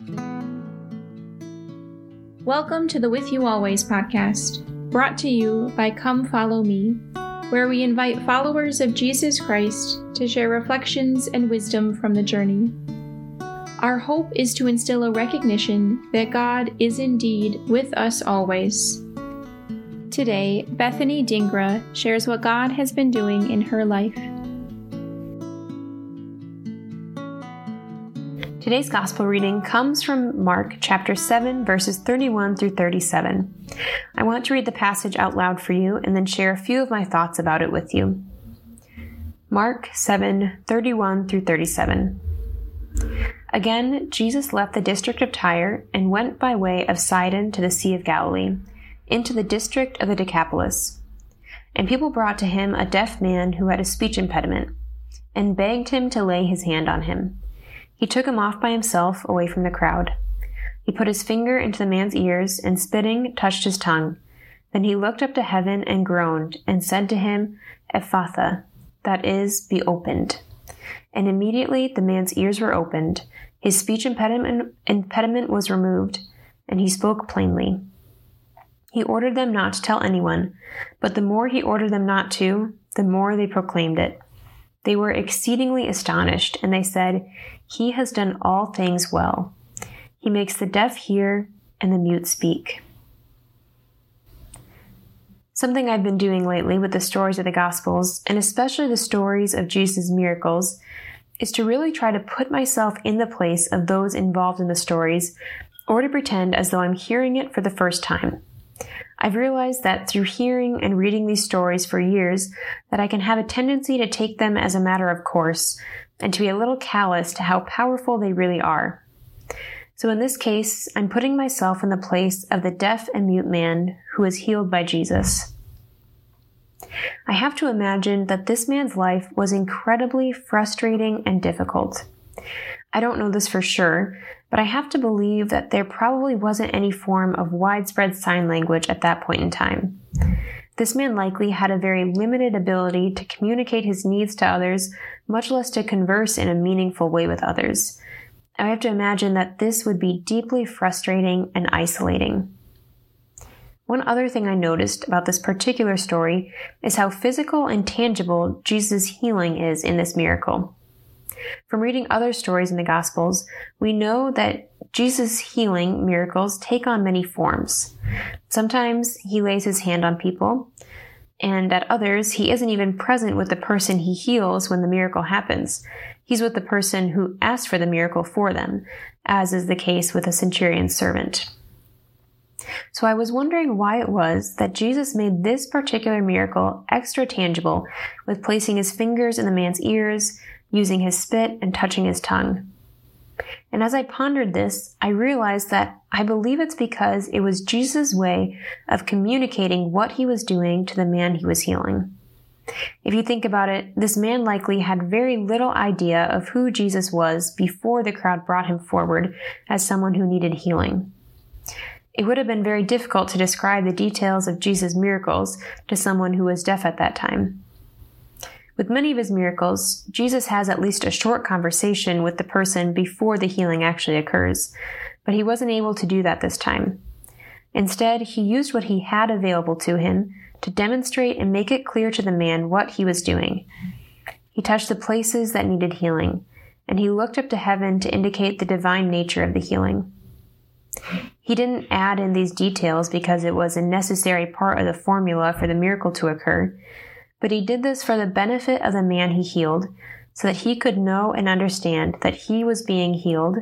Welcome to the With You Always podcast, brought to you by Come Follow Me, where we invite followers of Jesus Christ to share reflections and wisdom from the journey. Our hope is to instill a recognition that God is indeed with us always. Today, Bethany Dingra shares what God has been doing in her life. Today's gospel reading comes from Mark chapter 7, verses 31 through 37. I want to read the passage out loud for you and then share a few of my thoughts about it with you. Mark 7, 31 through 37. Again, Jesus left the district of Tyre and went by way of Sidon to the Sea of Galilee, into the district of the Decapolis. And people brought to him a deaf man who had a speech impediment, and begged him to lay his hand on him. He took him off by himself away from the crowd. He put his finger into the man's ears, and spitting, touched his tongue. Then he looked up to heaven and groaned, and said to him, Ephphatha, that is, be opened. And immediately the man's ears were opened, his speech impediment was removed, and he spoke plainly. He ordered them not to tell anyone, but the more he ordered them not to, the more they proclaimed it. They were exceedingly astonished, and they said, He has done all things well. He makes the deaf hear and the mute speak. Something I've been doing lately with the stories of the Gospels, and especially the stories of Jesus' miracles, is to really try to put myself in the place of those involved in the stories, or to pretend as though I'm hearing it for the first time. I've realized that through hearing and reading these stories for years, that I can have a tendency to take them as a matter of course, and to be a little callous to how powerful they really are. So in this case, I'm putting myself in the place of the deaf and mute man who was healed by Jesus. I have to imagine that this man's life was incredibly frustrating and difficult. I don't know this for sure, but I have to believe that there probably wasn't any form of widespread sign language at that point in time. This man likely had a very limited ability to communicate his needs to others, much less to converse in a meaningful way with others. I have to imagine that this would be deeply frustrating and isolating. One other thing I noticed about this particular story is how physical and tangible Jesus' healing is in this miracle. From reading other stories in the Gospels, we know that Jesus' healing miracles take on many forms. Sometimes he lays his hand on people, and at others, he isn't even present with the person he heals when the miracle happens. He's with the person who asked for the miracle for them, as is the case with a centurion's servant. So I was wondering why it was that Jesus made this particular miracle extra tangible with placing his fingers in the man's ears, using his spit, and touching his tongue. And as I pondered this, I realized that I believe it's because it was Jesus' way of communicating what he was doing to the man he was healing. If you think about it, this man likely had very little idea of who Jesus was before the crowd brought him forward as someone who needed healing. It would have been very difficult to describe the details of Jesus' miracles to someone who was deaf at that time. With many of his miracles, Jesus has at least a short conversation with the person before the healing actually occurs, but he wasn't able to do that this time. Instead, he used what he had available to him to demonstrate and make it clear to the man what he was doing. He touched the places that needed healing, and he looked up to heaven to indicate the divine nature of the healing. He didn't add in these details because it was a necessary part of the formula for the miracle to occur, but he did this for the benefit of the man he healed, so that he could know and understand that he was being healed,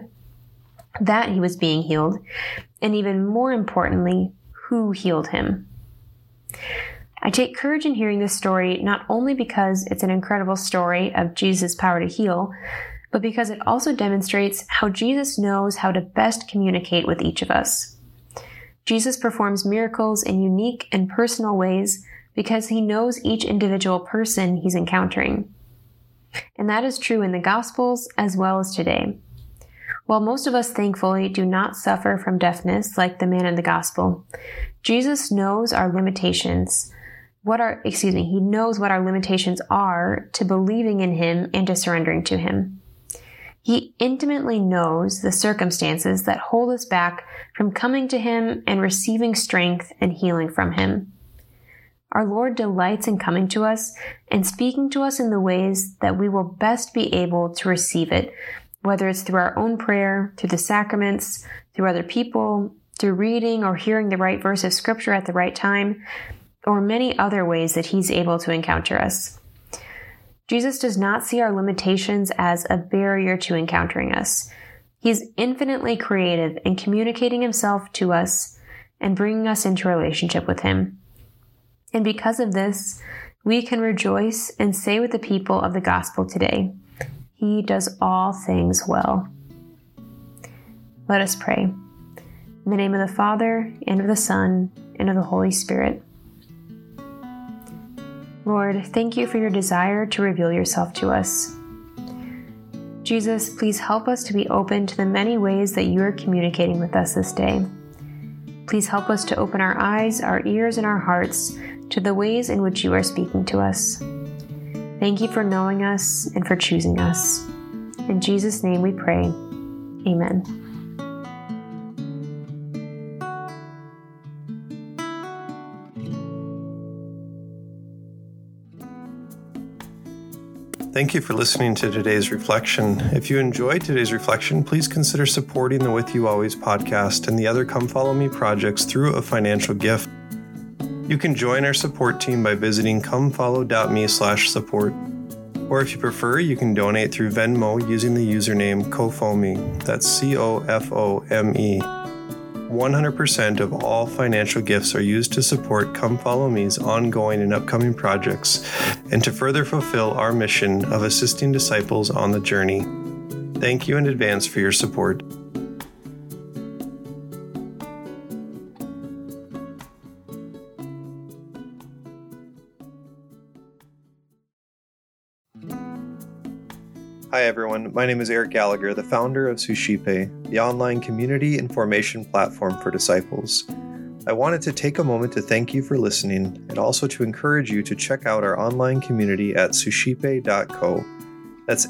and even more importantly, who healed him. I take courage in hearing this story not only because it's an incredible story of Jesus' power to heal, but because it also demonstrates how Jesus knows how to best communicate with each of us. Jesus performs miracles in unique and personal ways because he knows each individual person he's encountering. And that is true in the Gospels as well as today. While most of us thankfully do not suffer from deafness like the man in the Gospel, Jesus knows our limitations. He knows what our limitations are to believing in him and to surrendering to him. He intimately knows the circumstances that hold us back from coming to Him and receiving strength and healing from Him. Our Lord delights in coming to us and speaking to us in the ways that we will best be able to receive it, whether it's through our own prayer, through the sacraments, through other people, through reading or hearing the right verse of Scripture at the right time, or many other ways that He's able to encounter us. Jesus does not see our limitations as a barrier to encountering us. He's infinitely creative in communicating Himself to us and bringing us into relationship with Him. And because of this, we can rejoice and say with the people of the gospel today, He does all things well. Let us pray. In the name of the Father, and of the Son, and of the Holy Spirit. Lord, thank You for Your desire to reveal Yourself to us. Jesus, please help us to be open to the many ways that You are communicating with us this day. Please help us to open our eyes, our ears, and our hearts to the ways in which You are speaking to us. Thank You for knowing us and for choosing us. In Jesus' name we pray. Amen. Thank you for listening to today's reflection. If you enjoyed today's reflection, please consider supporting the With You Always podcast and the other Come Follow Me projects through a financial gift. You can join our support team by visiting comefollow.me/support. Or if you prefer, you can donate through Venmo using the username COFOME. That's COFOME. 100% of all financial gifts are used to support Come Follow Me's ongoing and upcoming projects and to further fulfill our mission of assisting disciples on the journey. Thank you in advance for your support. Hi everyone, my name is Eric Gallagher, the founder of Suscipe, the online community and formation platform for disciples. I wanted to take a moment to thank you for listening and also to encourage you to check out our online community at suscipe.co. That's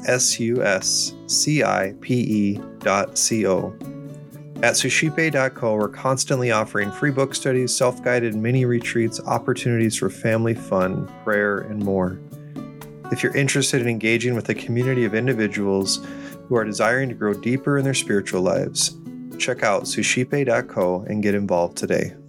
suscipe.co. At suscipe.co, we're constantly offering free book studies, self-guided mini retreats, opportunities for family fun, prayer, and more. If you're interested in engaging with a community of individuals who are desiring to grow deeper in their spiritual lives, check out suscipe.co and get involved today.